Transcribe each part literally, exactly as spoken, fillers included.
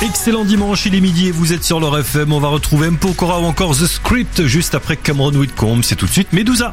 Excellent dimanche, il est midi et vous êtes sur leur F M. On va retrouver M. Pokora ou encore The Script juste après Cameron Whitcomb. C'est tout de suite Medusa.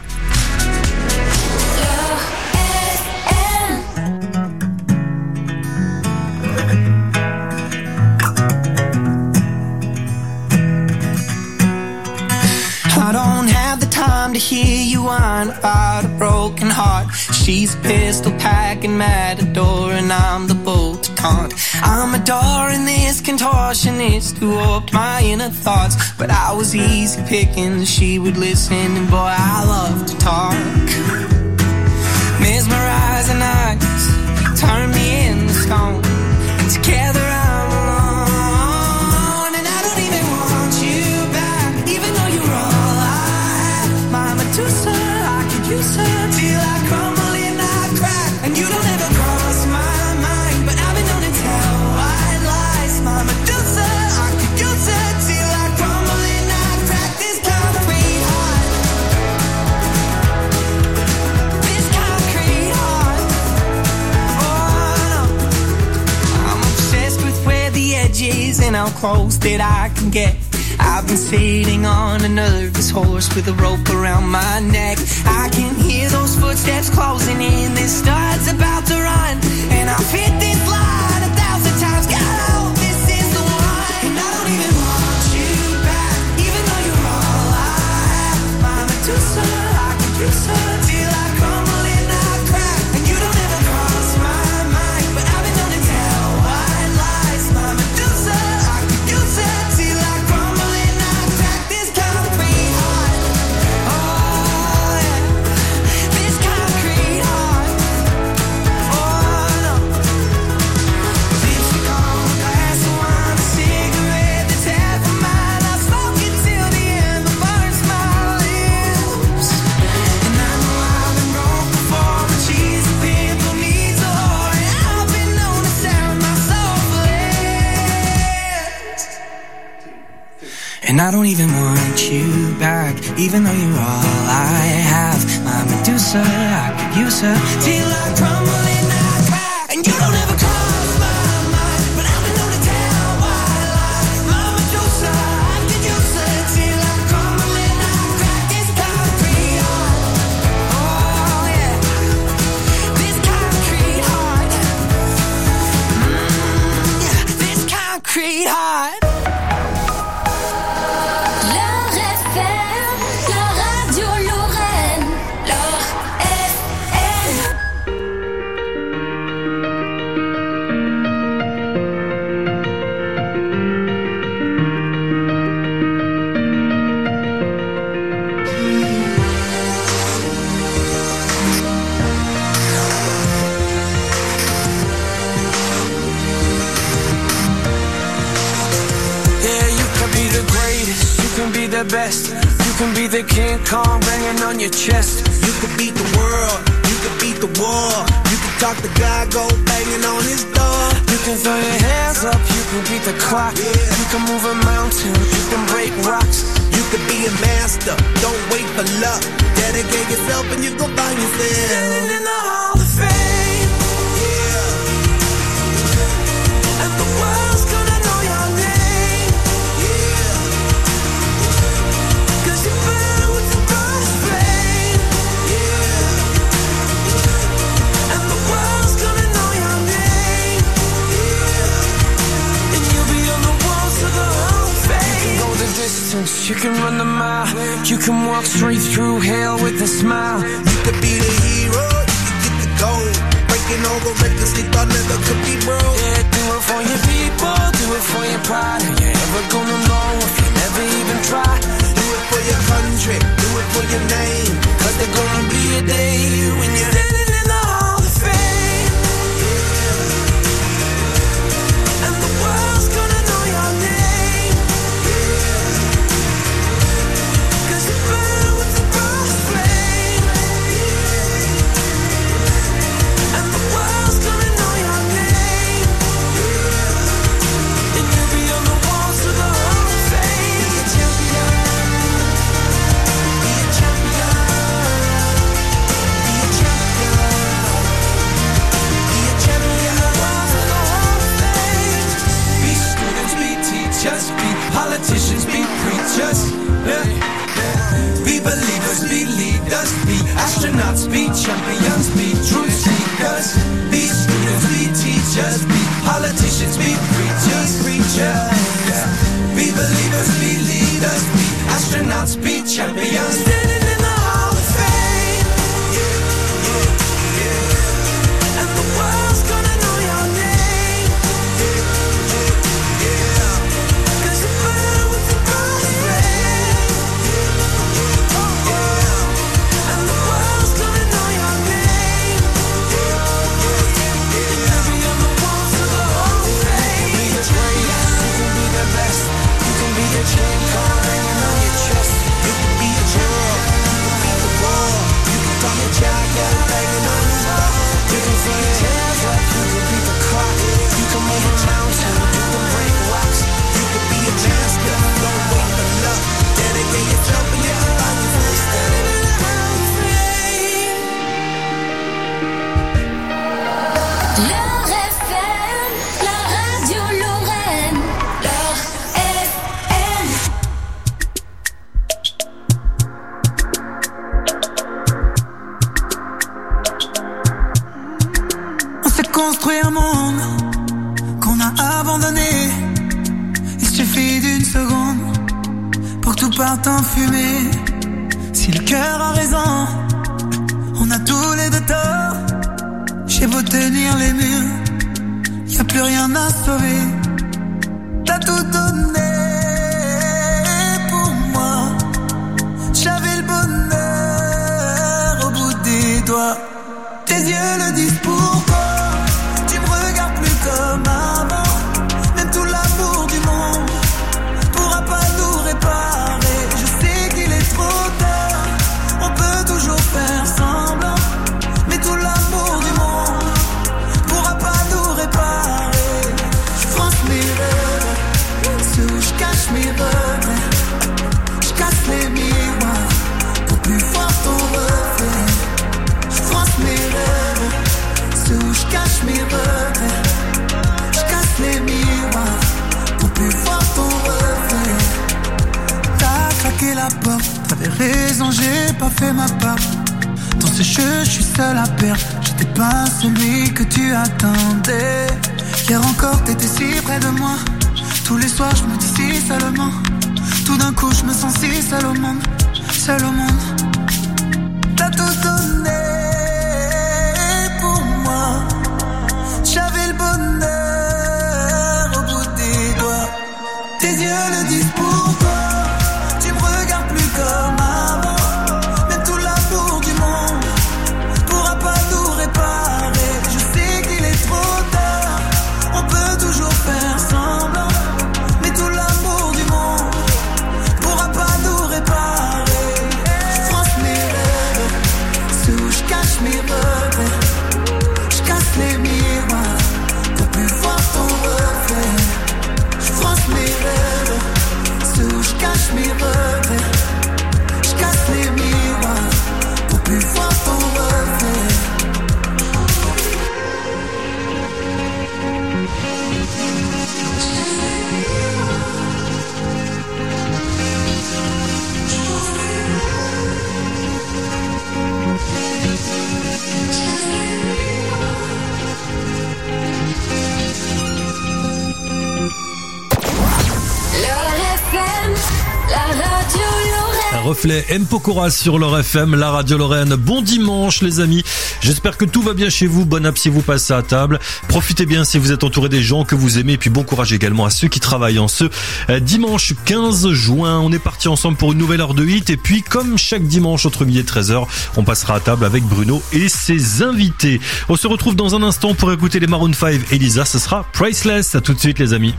To hear you whine about a broken heart. She's a pistol packing matador and I'm the bull to taunt. I'm adoring this contortionist who warped my inner thoughts, but I was easy picking, she would listen and boy I love to talk. Mesmerizing eyes turn me into stone, and together I'm alone, and I don't even want you back, even though you're all I have. My Medusa, I could use her till I crumble and I crack, and you don't ever cross my mind, but I've been known to tell white lies. My Medusa, I could use her till I crumble and I crack. This concrete heart, this concrete heart. Oh no, I'm obsessed with where the edge is and how close that I can get. I've been sitting on a nervous horse with a rope around my neck. I can hear those footsteps closing in. This star's about to run, and I've hit this line a thousand times. God, I hope this is the one. And I don't even want you back, even though you're all I have. My Medusa, I could use her till I crumble and I crack, and you don't ever cross my mind, but I've been known to tell white lies. My Medusa, I could use her till I crumble and I crack. This concrete heart, oh yeah, this concrete heart, oh no. Lipstick on a glass of wine, a cigarette that's half a mile. I smoke it till the end, that burns my lips. And I know I've been broke before, but she's a pimple, needs a whore, and I've been known to sound my soul for less. And I don't even want you back, even though you're all I have. My Medusa, I could use her till I crumble and I crack, and you don't ever cross my mind, but I've been known to tell white lies. My Medusa, I could use her till I crumble and I crack. This concrete heart, oh yeah, this concrete heart, mm, yeah, this concrete heart. Leur F M, la radio Lorraine. Leur F M. Yeah, you can be the greatest, you can be the best, you can be the King Kong banging on your chest. You could beat the world, you could beat the war. You could talk to God, go banging on his door. You can throw your hands up, you can beat the clock. You can move a mountain, you can break rocks. You could be a master, don't wait for luck. Dedicate yourself and you go find yourself. Standing in the Hall of Fame, Yeah, and the world's gonna know your name, yeah, 'cause you burn with the brightest flame, yeah, and the world's gonna know your name, yeah. and you'll be on the walls of the Hall of Fame. You can go the distance, you can run the mile, you can walk straight through hell with a smile. You could be the hero, you could get the gold. Breaking all the records they thought never could be broke. Yeah, do it for your people, do it for your pride. Are you ever gonna know if you never even try? Do it for your country, do it for your name. 'Cause there's gonna be a day when you're standing in the Hall of Fame, and the world's gonna know your name, 'cause you burn with the brightest flame, and the world's gonna know your name, and you'll be on the walls of the Hall of Fame. You're the champion. champions, be truth seekers, be students, be teachers, be politicians, be preachers, preachers. Yeah. Be believers, be leaders, be astronauts, be champions. Standing in the Hall of Fame. Yeah, yeah, yeah. And the world's gonna know your name. Yeah, yeah, yeah. 'Cause you burn with the golden flame. Yeah, oh, yeah. And the world's gonna know your name. Yeah, yeah, yeah. And every other walls of the Hall of Fame. Be the greatest, you can be the best. You can be a chain car hanging on your chest. You can be a hero, you can beat the war. You can call me Jagger, banging on the wall. You can see your tails up, you can beat the clock. You can move a mountain, you can break rocks. You can be a champion, don't wait for luck. Dedicate yourself and your life for standing in the Hall of Fame. Leur F M, la radio Lorraine. Leur F M. On s'est construit un monde qu'on a abandonné. Il suffit d'une seconde pour que tout parte en fumée. Si le cœur a raison, on a tous les deux tort. J'ai beau tenir les murs, y a plus rien à sauver. T'as tout donné pour moi. J'avais le bonheur au bout des doigts. Tes yeux le disent pourquoi. Tu me regardes plus comme avant. Même tout l'amour du monde pourra pas nous réparer. Je sais qu'il est trop tard. On peut toujours faire semblant. Mais tout l'amour du monde pourra pas nous réparer. Je France mes rêves, ceux où je cache mes regrets. Je casse les miroirs pour plus voir ton reflet. Je France mes rêves, ceux où je cache mes regrets. Je casse les miroirs pour plus voir ton reflet. T'as claqué la porte, t'avais raison, j'ai pas fait ma part. Dans ce jeu, je suis seul à perdre. J'étais pas celui que tu attendais. Hier encore, t'étais si près de moi. Tous les soirs, je me dis si seulement. Tout d'un coup, je me sens si seul au monde. Seul au monde. T'as tout donné pour moi. J'avais le bonheur au bout des doigts. Tes yeux le disent pourquoi. Tu me regardes plus comme avant. Même tout l'amour du monde pourra pas nous réparer. Je sais qu'il est trop tard. On peut toujours faire semblant. Mais tout l'amour du monde pourra pas nous réparer. Je France mes rêves, ceux où je cache mes regrets. Je casse les miroirs pour plus voir ton reflet. Je France mes rêves, ceux où je cache mes regrets. Je casse les miroirs pour plus voir ton reflet. Leur F M, la radio Lorraine. Reflet M. Pokora sur leur F M, la radio Lorraine. Bon dimanche les amis, j'espère que tout va bien chez vous. Bon app si vous passez à table. Profitez bien si vous êtes entouré des gens que vous aimez. Et puis bon courage également à ceux qui travaillent en ce dimanche quinze juin. On est parti ensemble pour une nouvelle heure de hit. Et puis comme chaque dimanche entre midi et treize heures, on passera à table avec Bruno et ses invités. On se retrouve dans un instant pour écouter les Maroon cinq et Lisa. Ce sera Priceless. À tout de suite les amis.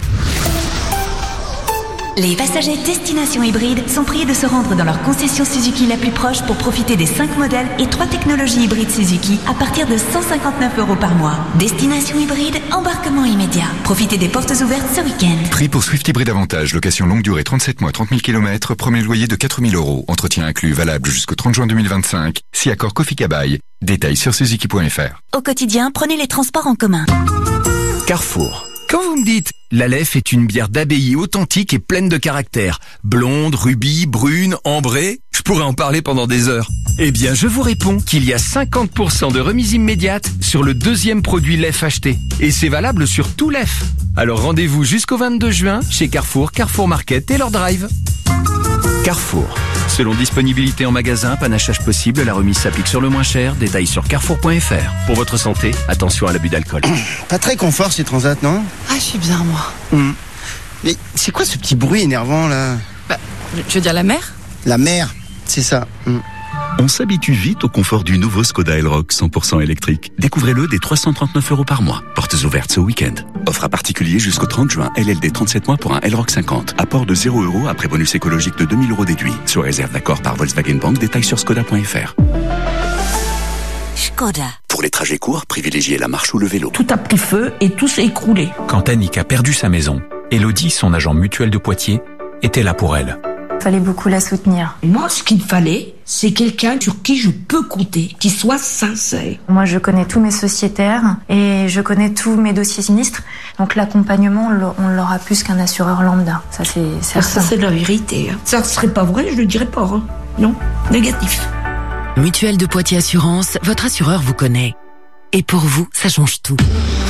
Les passagers Destination Hybride sont priés de se rendre dans leur concession Suzuki la plus proche pour profiter des cinq modèles et trois technologies hybrides Suzuki à partir de cent cinquante-neuf euros par mois. Destination Hybride, embarquement immédiat. Profitez des portes ouvertes ce week-end. Prix pour Swift Hybride Avantage, location longue durée trente-sept mois, trente mille kilomètres, premier loyer de quatre mille euros. Entretien inclus, valable jusqu'au trente juin deux mille vingt-cinq. Si accord Kofi-Kabaï. Détails sur suzuki point f r. Au quotidien, prenez les transports en commun. Carrefour. Quand vous me dites « l'Aleph est une bière d'abbaye authentique et pleine de caractère, blonde, rubis, brune, ambrée », je pourrais en parler pendant des heures. Eh bien, je vous réponds qu'il y a cinquante pour cent de remise immédiate sur le deuxième produit Lef acheté. Et c'est valable sur tout Lef. Alors rendez-vous jusqu'au vingt-deux juin chez Carrefour, Carrefour Market et leur drive. Carrefour. Selon disponibilité en magasin, panachage possible, la remise s'applique sur le moins cher. Détails sur carrefour point f r. Pour votre santé, attention à l'abus d'alcool. Pas très confort ces transats, non? Ah, je suis bien, moi. Mmh. Mais c'est quoi ce petit bruit énervant, là? Bah, je veux dire la mer? La mer, c'est ça. Mmh. On s'habitue vite au confort du nouveau Skoda Elroq cent pour cent électrique. Découvrez-le dès trois cent trente-neuf euros par mois. Portes ouvertes ce week-end. Offre à particulier jusqu'au trente juin. L L D trente-sept mois pour un Elroq cinquante. Apport de zéro euros après bonus écologique de deux mille euros déduit. Sous réserve d'accord par Volkswagen Bank. Détails sur skoda point f r. Skoda. Pour les trajets courts, privilégiez la marche ou le vélo. Tout a pris feu et tout s'est écroulé. Quand Annick a perdu sa maison, Elodie, son agent mutuel de Poitiers, était là pour elle. Fallait beaucoup la soutenir. Moi, ce qu'il fallait, c'est quelqu'un sur qui je peux compter, qui soit sincère. Moi, je connais tous mes sociétaires et je connais tous mes dossiers sinistres. Donc l'accompagnement, on l'aura plus qu'un assureur lambda. Ça, c'est certain. Ça, c'est de la vérité. Ça ne serait pas vrai, je le dirais pas. Hein. Non, négatif. Mutuelle de Poitiers Assurance, votre assureur vous connaît. Et pour vous, ça change tout.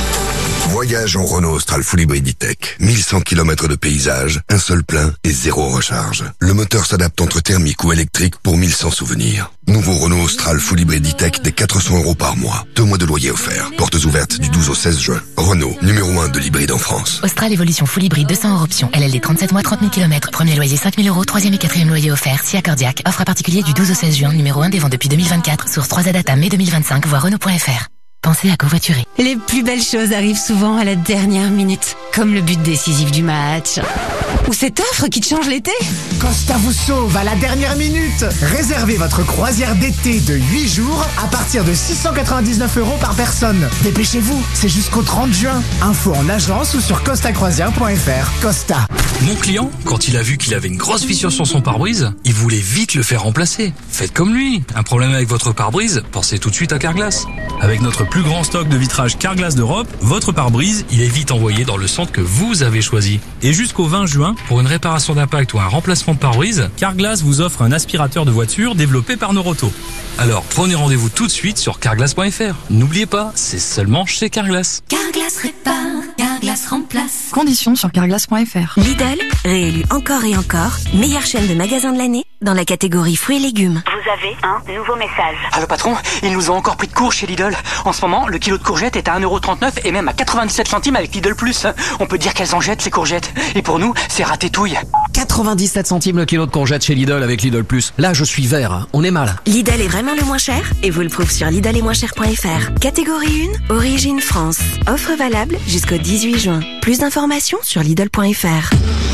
Voyage en Renault Austral Full Hybrid E-Tech. mille cent kilomètres de paysage, un seul plein et zéro recharge. Le moteur s'adapte entre thermique ou électrique pour mille cent souvenirs. Nouveau Renault Austral Full Hybrid E-Tech des quatre cents euros par mois. Deux mois de loyer offert. Portes ouvertes du douze au seize juin. Renault, numéro un de l'hybride en France. Austral Evolution Full Hybrid deux cents euros option. L L D trente-sept mois, trente mille kilomètres. Premier loyer cinq mille euros. Troisième et quatrième loyer offert. Si accordiaque. Offre à particulier du douze au seize juin. Numéro un des ventes depuis deux mille vingt-quatre. Source trois Z Data mai deux mille vingt-cinq. Voir Renault point f r. Pensez à covoiturer. Les plus belles choses arrivent souvent à la dernière minute, comme le but décisif du match. Ou cette offre qui te change l'été. Costa vous sauve à la dernière minute. Réservez votre croisière d'été de huit jours à partir de six cent quatre-vingt-dix-neuf euros par personne. Dépêchez-vous, c'est jusqu'au trente juin. Info en agence ou sur costa croisière point f r. Costa. Mon client, quand il a vu qu'il avait une grosse fissure sur son pare-brise, il voulait vite le faire remplacer. Faites comme lui. Un problème avec votre pare-brise, pensez tout de suite à Carglass. Avec notre plus grand stock de vitrage Carglass d'Europe, votre pare-brise, il est vite envoyé dans le centre que vous avez choisi. Et jusqu'au vingt juin, pour une réparation d'impact ou un remplacement de pare-brise, Carglass vous offre un aspirateur de voiture développé par Noroto. Alors prenez rendez-vous tout de suite sur carglass point f r. N'oubliez pas, c'est seulement chez Carglass. Carglass répare, Carglass remplace. Conditions sur carglass point f r. Lidl, réélu encore et encore, meilleure chaîne de magasins de l'année dans la catégorie fruits et légumes. Vous avez un nouveau message. Allô patron, ils nous ont encore pris de court chez Lidl. En ce moment, le kilo de courgettes est à un euro trente-neuf et même à quatre-vingt-dix-sept centimes avec Lidl Plus. On peut dire qu'elles en jettent ces courgettes. Et pour nous, c'est ratétouille. quatre-vingt-dix-sept centimes le kilo de courgettes chez Lidl avec Lidl Plus. Là, je suis vert, on est mal. Lidl est vraiment le moins cher et vous le prouve sur lidl et moins cher point f r. Catégorie un, origine France. Offre valable jusqu'au dix-huit juin. Plus d'informations sur lidl point f r.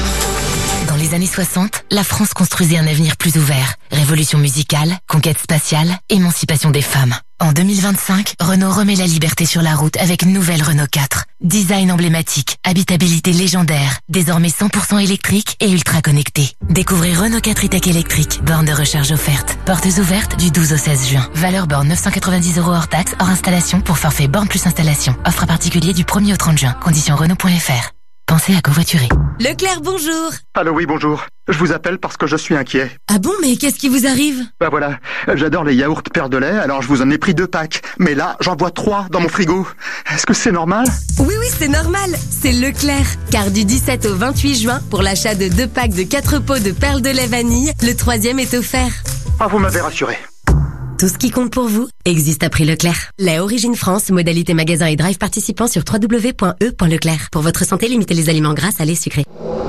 Dans les années soixante, la France construisait un avenir plus ouvert. Révolution musicale, conquête spatiale, émancipation des femmes. En deux mille vingt-cinq, Renault remet la liberté sur la route avec nouvelle Renault quatre. Design emblématique, habitabilité légendaire, désormais cent pour cent électrique et ultra connecté. Découvrez Renault quatre e-tech électrique, borne de recharge offerte. Portes ouvertes du douze au seize juin. Valeur borne neuf cent quatre-vingt-dix euros hors taxe, hors installation pour forfait borne plus installation. Offre à particulier du premier au trente juin. Conditions Renault point f r. Pensez à covoiturer. Leclerc, bonjour. Allô, oui, bonjour. Je vous appelle parce que je suis inquiet. Ah bon, mais qu'est-ce qui vous arrive? Bah voilà, j'adore les yaourts Père de lait, alors je vous en ai pris deux packs. Mais là, j'en bois trois dans mon frigo. Est-ce que c'est normal? Oui, oui, c'est normal. C'est Leclerc. Car du dix-sept au vingt-huit juin, pour l'achat de deux packs de quatre pots de perles de lait vanille, le troisième est offert. Ah, vous m'avez rassuré. Tout ce qui compte pour vous existe à prix Leclerc. Lait Origine France, modalité magasin et drive participant sur w w w point e point leclerc. Pour votre santé, limitez les aliments gras, salés, sucrés.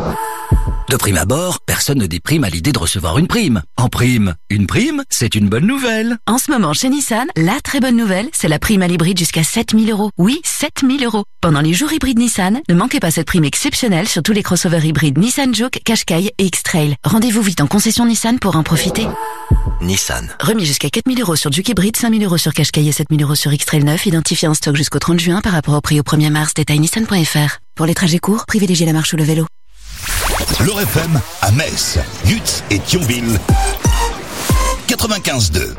De prime abord, personne ne déprime à l'idée de recevoir une prime. En prime, une prime, c'est une bonne nouvelle. En ce moment, chez Nissan, la très bonne nouvelle, c'est la prime à l'hybride jusqu'à sept mille euros. Oui, sept mille euros. Pendant les jours hybrides Nissan, ne manquez pas cette prime exceptionnelle sur tous les crossovers hybrides Nissan Juke, Qashqai et X-Trail. Rendez-vous vite en concession Nissan pour en profiter. Nissan. Remis jusqu'à quatre mille euros sur Juke hybride, cinq mille euros sur Qashqai et sept mille euros sur X-Trail neuf, identifié en stock jusqu'au trente juin par rapport au prix au premier mars. Détail nissan point f r. Pour les trajets courts, privilégiez la marche ou le vélo. L'Or F M à Metz, Lutz et Thionville. quatre-vingt-quinze deux.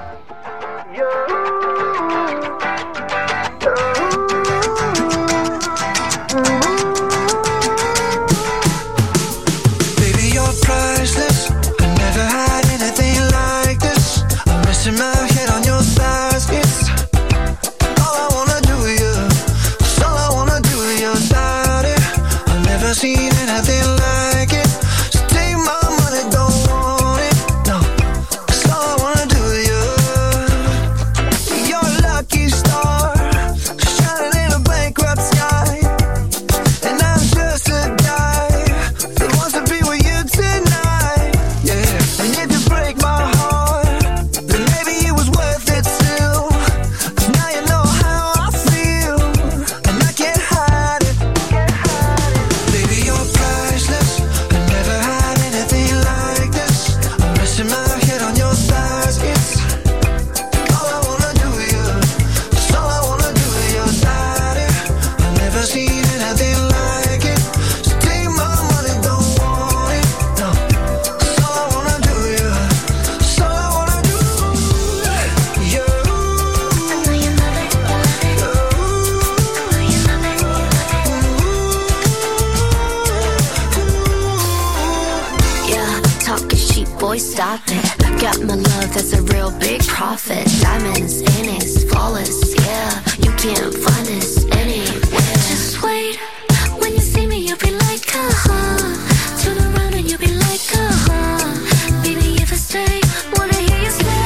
stop it. Got my love, that's a real big profit. Diamonds in it, flawless, yeah. You can't find us anywhere. Just wait, when you see me, you'll be like, uh-huh. Turn around and you'll be like, uh-huh. Baby, if I stay, wanna hear you say.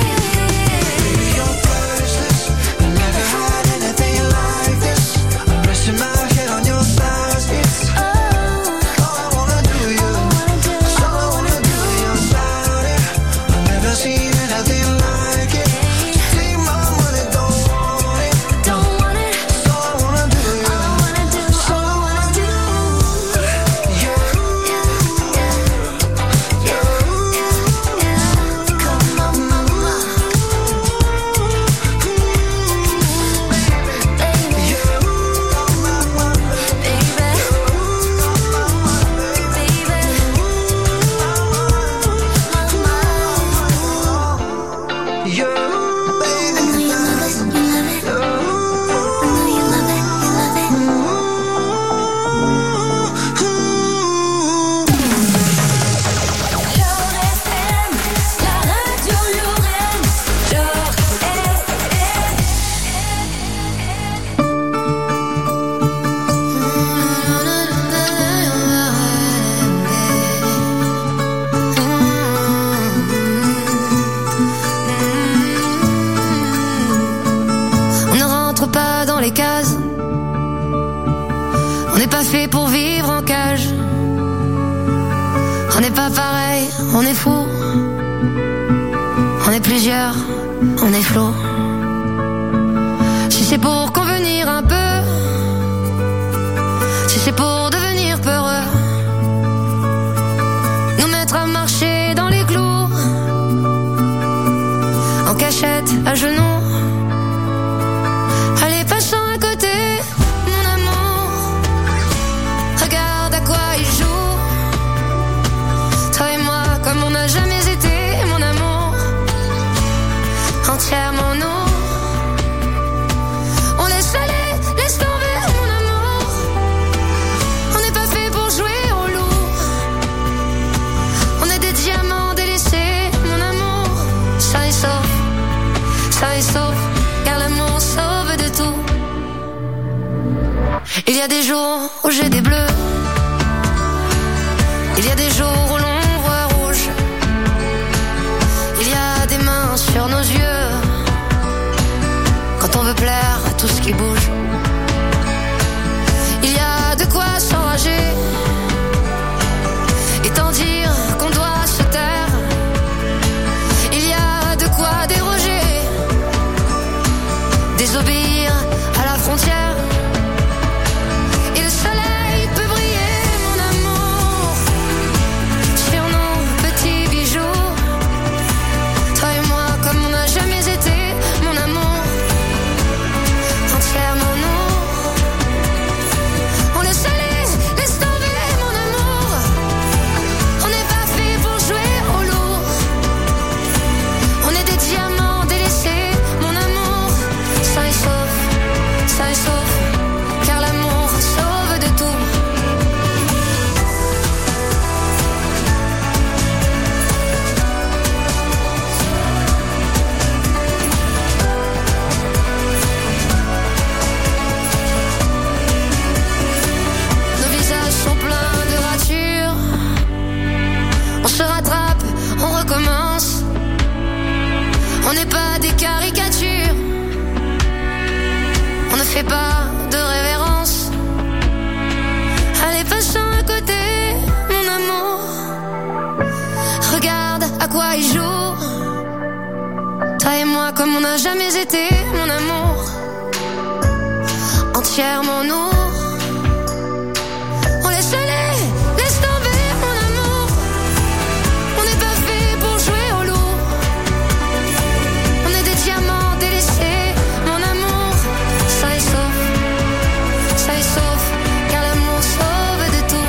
On est fou, on est plusieurs, on est flou. Si c'est pour convenir un peu, si c'est pour devenir peureux, nous mettre à marcher dans les clous, en cachette, à genoux. Allez, passons à côté, mon amour. Regarde à quoi il joue. Toi et moi, comme on n'a jamais été, mon amour. Entièrement nous. On laisse aller, laisse tomber, mon amour. On n'est pas fait pour jouer au loup. On est des diamants délaissés, mon amour. Ça et sauf, ça et sauf, car l'amour sauve de tout. Il y a des jours où j'ai des bleus. Il y a des jours où l'on voit rouge. Il y a des mains sur nos yeux quand on veut plaire à tout ce qui bouge. Il y a de quoi s'enrager et tant dire qu'on doit se taire. Il y a de quoi déroger, désobéir à la frontière. Et le soleil peut briller, mon amour, sur nos petits bijoux. Toi et moi, comme on n'a jamais été, mon amour. Entièrement nous. On laisse aller, laisse tomber, mon amour. On n'est pas fait pour jouer au lourd. On est des diamants délaissés, mon amour. Ça et sauf, ça et sauf, car l'amour sauve de tout. Nos visages sont pleins de ratures. On se rattrape, on recommence. On n'est pas des caricatures. On ne fait pas de révérence. Allez, passons à côté, mon amour. Regarde à quoi il joue. Toi et moi, comme on n'a jamais été, mon amour. Entièrement nous. On laisse aller, laisse tomber, mon amour. On n'est pas fait pour jouer au loup. On est des diamants délaissés, mon amour. Ça et sauf, ça et sauf, car l'amour sauve de tout.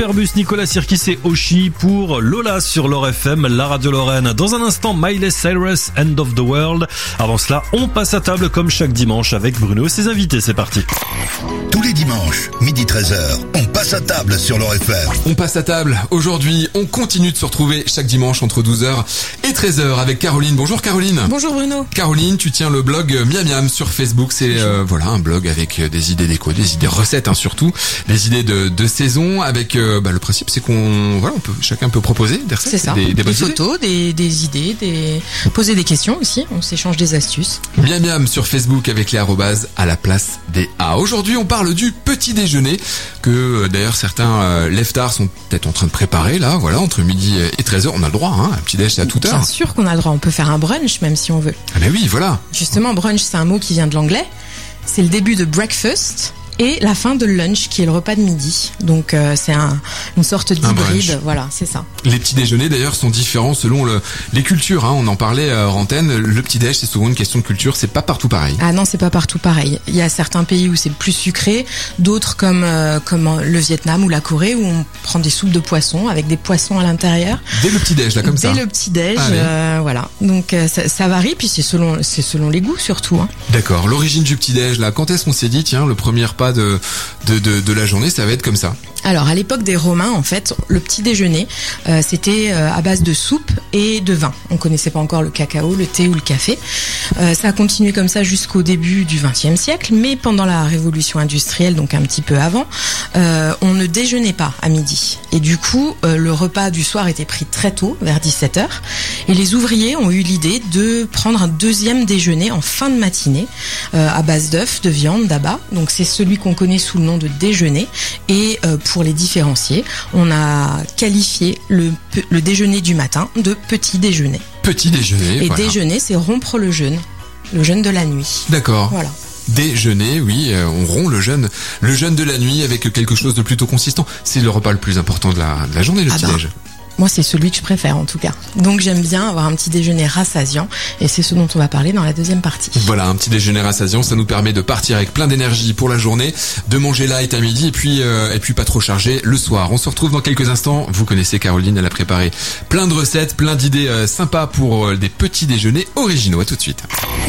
Superbus, Nicolas Sirkis et Oshi pour Lola sur Lore F M, la radio Lorraine. Dans un instant, Miley Cyrus, End of the World. Avant cela, on passe à table comme chaque dimanche avec Bruno et ses invités. C'est parti. Tous les dimanches, midi treize heures, on passe à table sur Lore F M. On passe à table. Aujourd'hui, on continue de se retrouver chaque dimanche entre douze heures et treize heures avec Caroline. Bonjour Caroline. Bonjour Bruno. Caroline, tu tiens le blog Miam Miam sur Facebook. C'est euh, voilà un blog avec des idées déco, des idées recettes hein, surtout, des idées de, de saison. Avec euh, bah, le principe, c'est qu'on voilà, on peut chacun peut proposer des recettes, c'est ça. des, des, des photos, des, des idées, des poser des questions aussi. On s'échange des astuces. Miam Miam sur Facebook avec les arrobas à la place des A. Aujourd'hui, on parle du petit déjeuner que euh, d'ailleurs certains euh, leftards sont peut-être en train de préparer là. Voilà, entre midi et treize heures, on a le droit. Hein, un petit déj c'est à toute heure. Bien sûr qu'on a le droit. On peut faire un brunch même si on veut. Ah ben oui, voilà. Justement, brunch, c'est un mot qui vient de l'anglais. C'est le début de breakfast et la fin de lunch qui est le repas de midi. Donc euh, c'est un, une sorte d'hybride. Voilà, c'est ça. Les petits déjeuners d'ailleurs sont différents selon le, les cultures. Hein. On en parlait euh, hors antenne. Le petit déj c'est souvent une question de culture. C'est pas partout pareil. Ah non, c'est pas partout pareil. Il y a certains pays où c'est plus sucré, d'autres comme euh, comme le Vietnam ou la Corée où on prend des soupes de poissons avec des poissons à l'intérieur. Dès le petit déj là comme Dès ça. Dès le petit déj, ah, euh, voilà. Donc euh, ça, ça varie puis c'est selon c'est selon les goûts surtout. Hein. D'accord. L'origine du petit déj là. Quand est-ce qu'on s'est dit tiens le premier repas de de de, de la journée ça va être comme ça? Alors à l'époque des Romains en fait le petit déjeuner euh, c'était euh, à base de soupe et de vin. On connaissait pas encore le cacao, le thé ou le café. Euh, ça a continué comme ça jusqu'au début du vingtième siècle, mais pendant la révolution industrielle, donc un petit peu avant, euh, on ne déjeunait pas à midi. Et du coup, euh, le repas du soir était pris très tôt, vers dix-sept heures. Et les ouvriers ont eu l'idée de prendre un deuxième déjeuner en fin de matinée, euh, à base d'œufs, de viande, d'abats. Donc c'est celui qu'on connaît sous le nom de déjeuner. Et euh, pour les différencier, on a qualifié le, le déjeuner du matin de petit déjeuner. Petit déjeuner. Et voilà. Déjeuner, c'est rompre le jeûne, le jeûne de la nuit. D'accord. Voilà. Déjeuner, oui, euh, on rompt le jeûne, le jeûne de la nuit avec quelque chose de plutôt consistant. C'est le repas le plus important de la, de la journée, le ah petit ben. déj. Moi, c'est celui que je préfère en tout cas. Donc j'aime bien avoir un petit déjeuner rassasiant et c'est ce dont on va parler dans la deuxième partie. Voilà, un petit déjeuner rassasiant, ça nous permet de partir avec plein d'énergie pour la journée, de manger light à midi et puis euh, et puis pas trop chargé le soir. On se retrouve dans quelques instants. Vous connaissez Caroline, elle a préparé plein de recettes, plein d'idées euh, sympas pour euh, des petits déjeuners originaux. À tout de suite.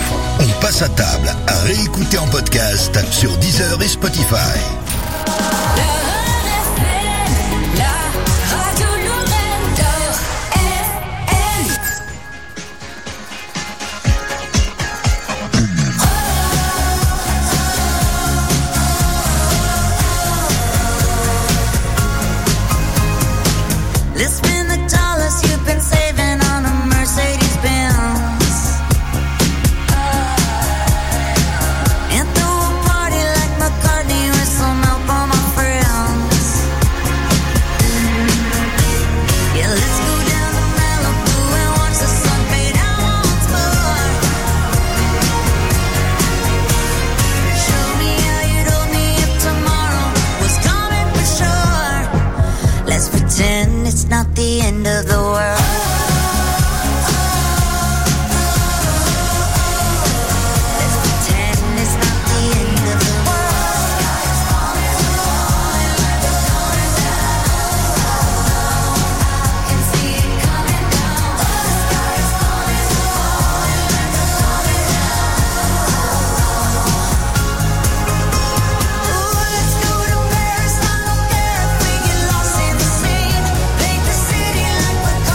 On passe à table à réécouter en podcast sur Deezer et Spotify. Not the end of the world. We'll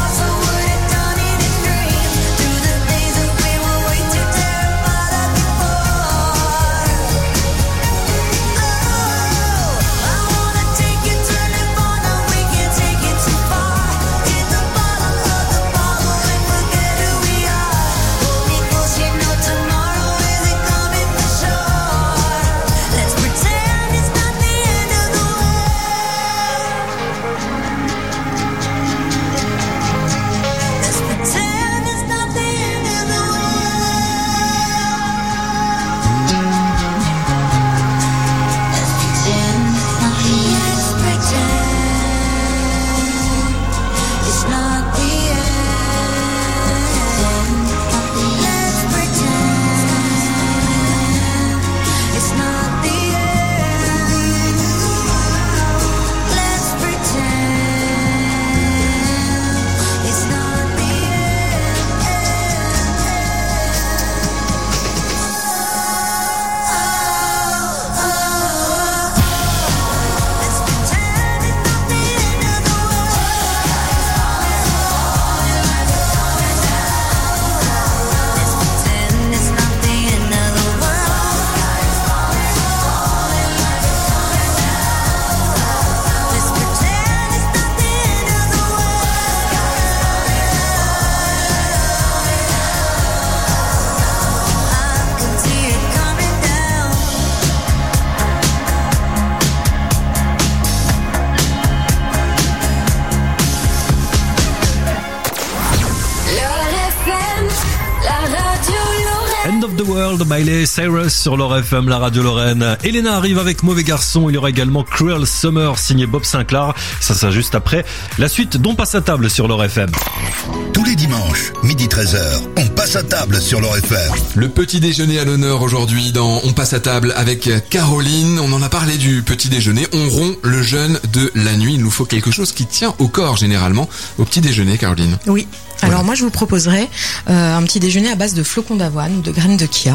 World, Miley Cyrus sur l'Or F M, la radio Lorraine. Elena arrive avec Mauvais Garçon. Il y aura également Cruel Summer, signé Bob Sinclair. Ça, ça juste après la suite d'On passe à table sur l'Or F M. Tous les dimanches, midi treize heures, on passe à table sur l'Or F M. Le petit déjeuner à l'honneur aujourd'hui dans On passe à table avec Caroline. On en a parlé du petit déjeuner. On rompt le jeûne de la nuit. Il nous faut quelque chose qui tient au corps généralement au petit déjeuner, Caroline. Oui. Alors Voilà. moi je vous proposerais euh, un petit déjeuner à base de flocons d'avoine ou de graines de chia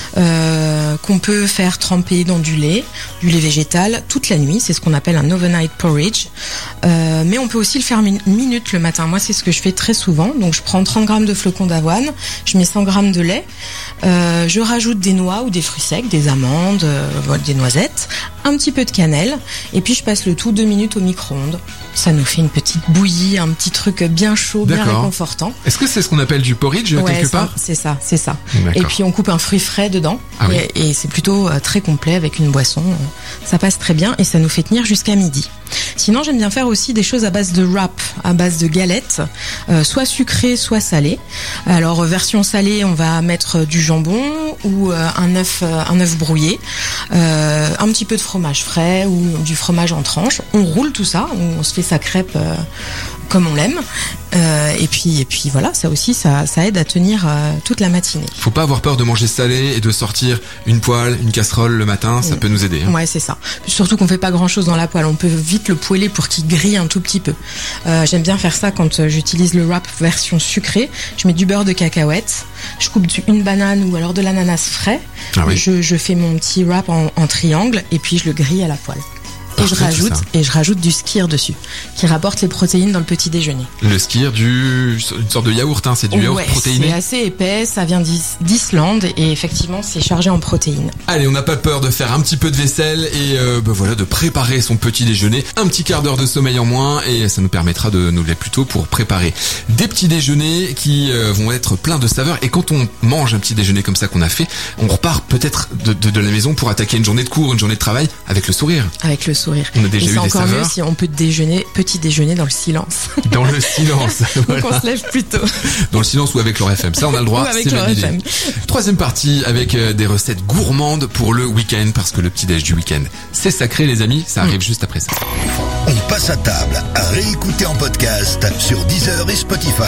euh, qu'on peut faire tremper dans du lait, du lait végétal toute la nuit. C'est ce qu'on appelle un overnight porridge. Euh, mais on peut aussi le faire une minute le matin. Moi c'est ce que je fais très souvent. Donc je prends trente grammes de flocons d'avoine, je mets cent grammes de lait, euh, je rajoute des noix ou des fruits secs, des amandes, euh, voilà, des noisettes, un petit peu de cannelle et puis je passe le tout deux minutes au micro-ondes. Ça nous fait une petite bouillie, un petit truc bien chaud, bien D'accord. réconfortant. Est-ce que c'est ce qu'on appelle du porridge Ouais, quelque ça, part? c'est ça, c'est ça. D'accord. Et puis on coupe un fruit frais dedans Ah oui. et, et c'est plutôt euh, très complet avec une boisson. euh, Ça passe très bien et ça nous fait tenir jusqu'à midi. Sinon, j'aime bien faire aussi des choses à base de wrap, à base de galettes, euh, soit sucrées, soit salées. Alors euh, version salée, on va mettre du jambon ou euh, un œuf, euh, un œuf brouillé, euh, un petit peu de fromage frais ou du fromage en tranches. On roule tout ça, on, on se fait sa crêpe euh, comme on l'aime. Euh, et puis et puis voilà, ça aussi, ça, ça aide à tenir euh, toute la matinée. Faut pas avoir peur de manger salé et de sortir une poêle, une casserole le matin, ça Mm. peut nous aider. hein. Ouais, c'est ça. Surtout qu'on fait pas grand chose dans la poêle. On peut vite le poêler pour qu'il grille un tout petit peu. Euh, j'aime bien faire ça quand euh, j'utilise le wrap version sucrée. Je mets du beurre de cacahuète. Je coupe du- une banane ou alors de l'ananas frais. Ah oui. je, je fais mon petit wrap en, en triangle et puis je le grille à la poêle. Et je Parfait, tout rajoute ça. et je rajoute du skyr dessus, qui rapporte les protéines dans le petit déjeuner. Le skyr, du, une sorte de yaourt, hein, c'est du yaourt Ouais, protéiné. c'est assez épais, ça vient d'Is- d'Islande et effectivement c'est chargé en protéines. Allez, on n'a pas peur de faire un petit peu de vaisselle et euh, bah voilà, de préparer son petit déjeuner. Un petit quart d'heure de sommeil en moins et ça nous permettra de nous lever plus tôt pour préparer des petits déjeuners qui euh, vont être pleins de saveurs. Et quand on mange un petit déjeuner comme ça qu'on a fait, on repart peut-être de, de, de la maison pour attaquer une journée de cours, une journée de travail avec le sourire. Avec le sourire. On a déjà et eu c'est des encore mieux saveurs. si on peut déjeuner, petit déjeuner dans le silence. Dans le silence. Donc Voilà. on se lève plus tôt. Dans le silence ou avec l'Or F M. Ça, on a le droit. Ou avec c'est l'Or validé. F M. Troisième partie avec euh, des recettes gourmandes pour le week-end parce que le petit déj du week-end, c'est sacré, les amis. Ça arrive juste après ça. On passe à table à réécouter en podcast sur Deezer et Spotify.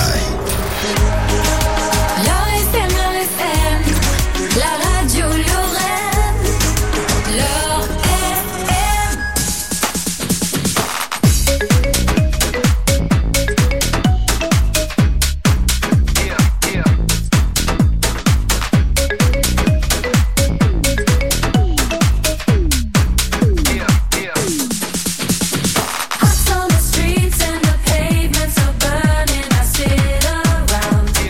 L'Or F M, l'Or F M, la radio Lorraine. L'Or F M. Hearts on the streets and the pavements are burning. I sit around.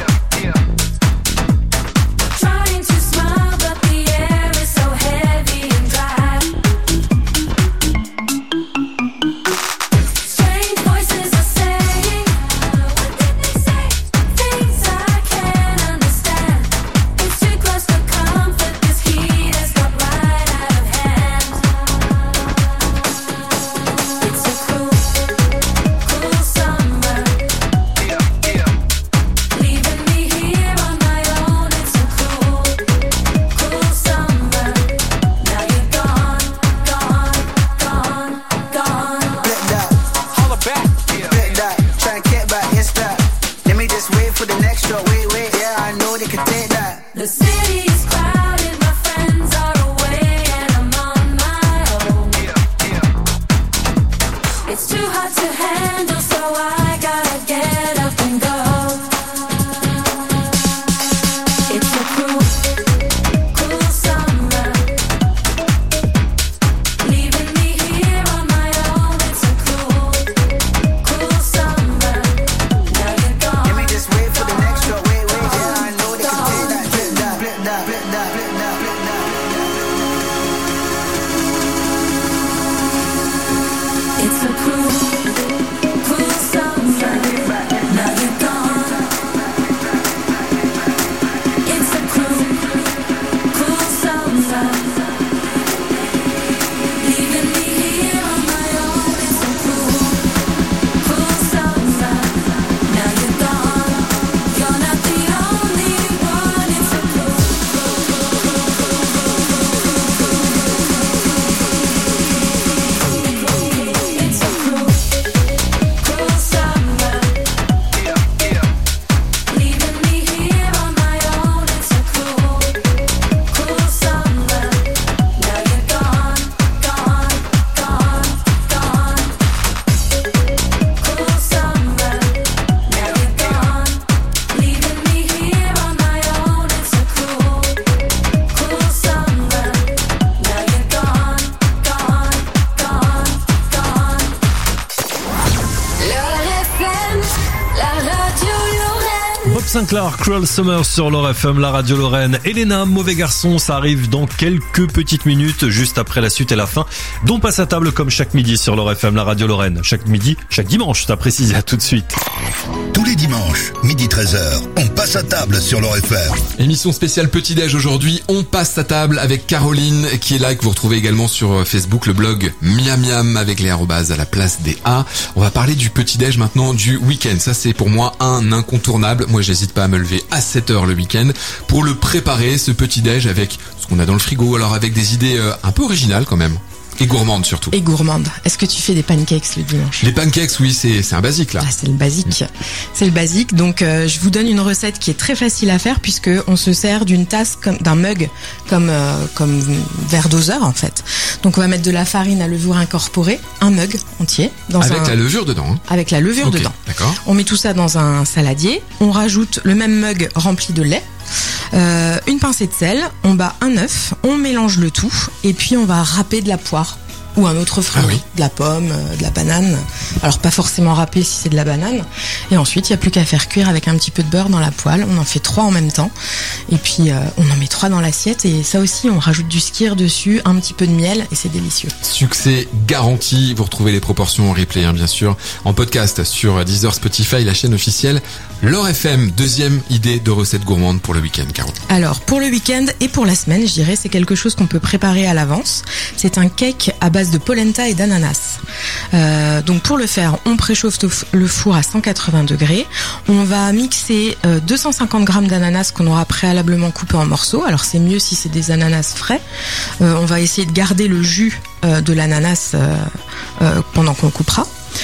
Sinclair, Cruel Summer sur Lore F M, la radio Lorraine. Elena, mauvais garçon, ça arrive dans quelques petites minutes, juste après la suite et la fin. Dont passe à table comme chaque midi sur Lore F M, la radio Lorraine. Chaque midi, chaque dimanche, t'as précisé, à tout de suite. Tous les dimanches, midi treize heures, on passe à table sur Lore F M. Émission spéciale petit-déj aujourd'hui, on passe à table avec Caroline qui est là et que vous retrouvez également sur Facebook, le blog Miam Miam avec les arrobas à la place des A. On va parler du petit-déj maintenant du week-end. Ça c'est pour moi un incontournable. Moi j'hésite pas à me lever à sept heures le week-end pour le préparer, ce petit-déj avec ce qu'on a dans le frigo, alors avec des idées euh, un peu originales quand même. Et gourmande surtout. Et gourmande. Est-ce que tu fais des pancakes le dimanche? Les pancakes, oui, c'est c'est un basique là. Ah, c'est le basique. C'est le basique. Donc euh, je vous donne une recette qui est très facile à faire puisque on se sert d'une tasse comme d'un mug comme euh, comme verre doseur en fait. Donc on va mettre de la farine à levure incorporée, un mug entier dans avec un... la levure dedans. Hein. Avec la levure okay, dedans. D'accord. On met tout ça dans un saladier. On rajoute le même mug rempli de lait. Euh, une pincée de sel, on bat un œuf, on mélange le tout et puis on va râper de la poire ou un autre fruit, ah oui. de la pomme, de la banane. Alors pas forcément râper si c'est de la banane. Et ensuite, il n'y a plus qu'à faire cuire avec un petit peu de beurre dans la poêle. On en fait trois en même temps. Et puis euh, on en met trois dans l'assiette. Et ça aussi, on rajoute du skyr dessus, un petit peu de miel et c'est délicieux. Succès garanti. Vous retrouvez les proportions en replay, hein, bien sûr, en podcast sur Deezer, Spotify, la chaîne officielle Lore F M. Deuxième idée de recette gourmande pour le week-end, Caro. Alors pour le week-end et pour la semaine, je dirais, c'est quelque chose qu'on peut préparer à l'avance. C'est un cake à base de polenta et d'ananas. Euh, donc pour le faire, on préchauffe le four à cent quatre-vingts degrés. On va mixer euh, deux cent cinquante grammes d'ananas qu'on aura préalablement coupé en morceaux. Alors c'est mieux si c'est des ananas frais. Euh, on va essayer de garder le jus euh, de l'ananas euh, euh, pendant qu'on coupera.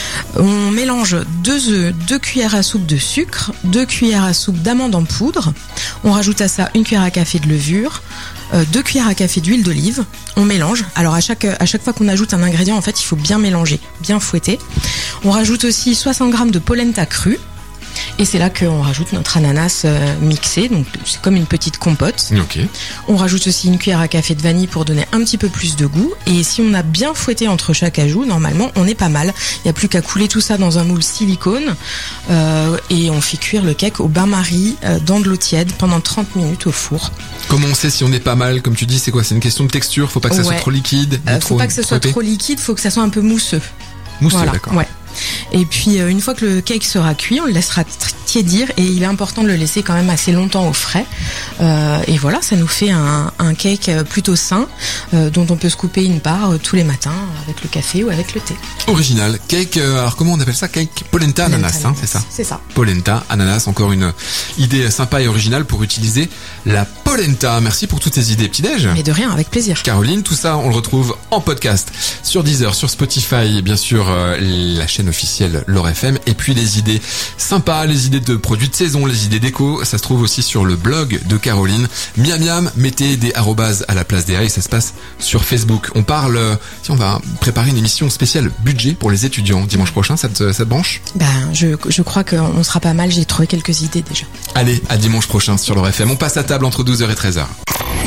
On mélange deux œufs, deux cuillères à soupe de sucre, deux cuillères à soupe d'amandes en poudre. On rajoute à ça une cuillère à café de levure, euh, deux cuillères à café d'huile d'olive. On mélange. Alors à chaque à chaque fois qu'on ajoute un ingrédient, en fait, il faut bien mélanger, bien fouetter. On rajoute aussi soixante grammes de polenta crue. Et c'est là qu'on rajoute notre ananas euh, mixé, donc c'est comme une petite compote. Okay. On rajoute aussi une cuillère à café de vanille pour donner un petit peu plus de goût. Et si on a bien fouetté entre chaque ajout, normalement on est pas mal. Il n'y a plus qu'à couler tout ça dans un moule silicone euh, et on fait cuire le cake au bain-marie euh, dans de l'eau tiède pendant trente minutes au four. Comment on sait si on est pas mal? Comme tu dis, c'est quoi? C'est une question de texture. Faut pas que ça ouais. soit trop liquide. Euh, trop faut pas que ça soit trop liquide. Faut que ça soit un peu mousseux. Mousseux, voilà. D'accord. Ouais. Et puis une fois que le cake sera cuit, on le laissera tiédir et il est important de le laisser quand même assez longtemps au frais. Euh, et voilà, ça nous fait un, un cake plutôt sain euh, dont on peut se couper une part euh, tous les matins avec le café ou avec le thé. Original. Cake, euh, alors comment on appelle ça? Cake polenta, polenta ananas, ananas. Hein, c'est ça? C'est ça. Polenta, ananas, encore une idée sympa et originale pour utiliser la polenta. Merci pour toutes ces idées petit-déj. Mais de rien, avec plaisir. Caroline, tout ça on le retrouve en podcast sur Deezer, sur Spotify, bien sûr euh, la chaîne officielle Lore F M, et puis les idées sympas, les idées de produits de saison, les idées déco, ça se trouve aussi sur le blog de Caroline. Miam Miam, mettez des arrobas à la place des A et ça se passe sur Facebook. On parle, si on va préparer une émission spéciale budget pour les étudiants dimanche prochain, ça te, ça te branche? Ben, je, je crois qu'on sera pas mal, j'ai trouvé quelques idées déjà. Allez, à dimanche prochain sur Lore F M. On passe à table entre douze heures et treize heures.